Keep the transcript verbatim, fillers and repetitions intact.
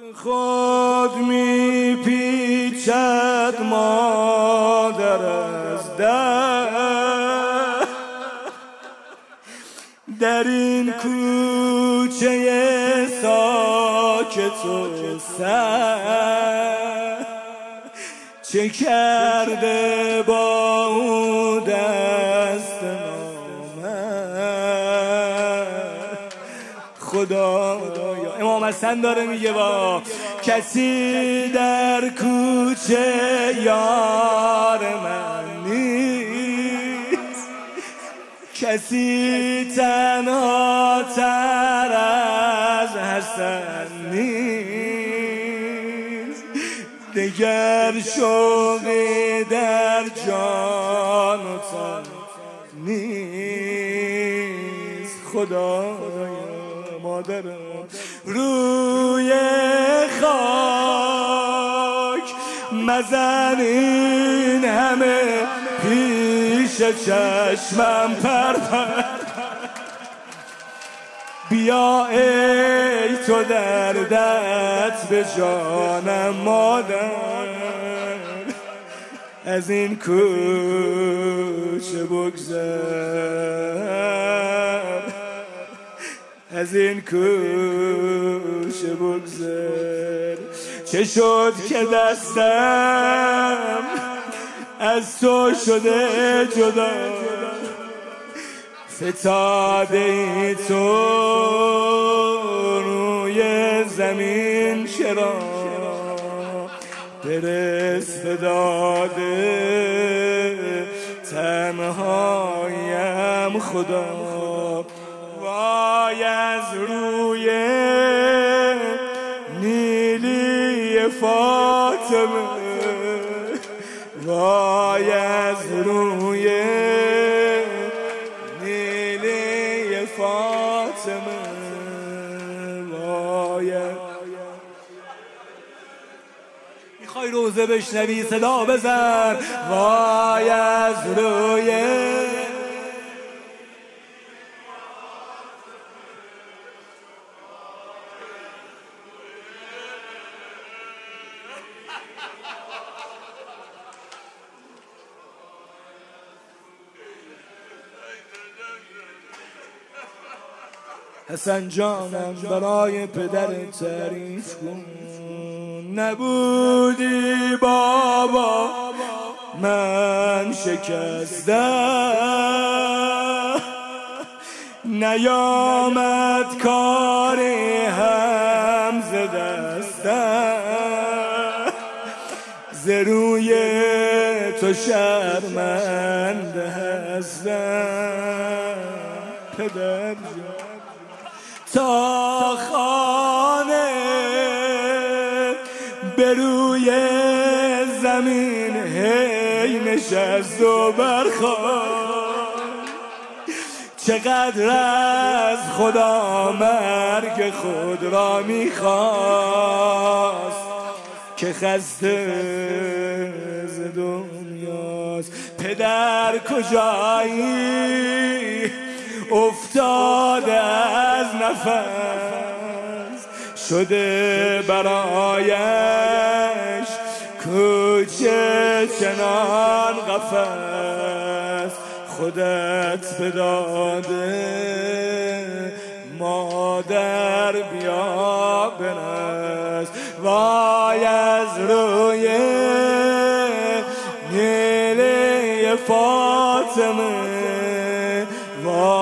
خود میپیچد مادر از در در این کوچه ساکت و سر چه کرده با او دست نامرد خدایا. امام حسن داره میگه با کسی در کوچه یار من نیست، کسی تنها تر از حسن نیست، دگر شوقی در جان و تن نیست خدایا. مادرم روی خاک مزن این همه پیش چشمم پر پر، بیا ای تو دردت به جانم مادر، از این کوچه بگذر، از این کوچه بگذر. چه شد که دستم از تو شده جدا، فتاده ای تو روی زمین چرا، برس به داده تنهایم خدا. وای از روی نیلی فاطمه، وای از روی نیلی فاطمه، وای. میخوای روزه بشنوی صدا بزن، وای از روی حسن جانم برای پدر تعریف کن. نبودی بابا من شکستم، نیامد کاری هم ز دستم، ز روی تو شرمنده هستم پدر جان. تا خانه به روی زمین هی نشست و برخاست، چقدر از خدا مرگ خود را میخواست، که خسته ز دنیاست. پدر کجایی افتاده از نفس، شده برایش کوچه چنان قفس، خودت بداده مادر بیا برس. وای از روی نیلی فاطمه، وای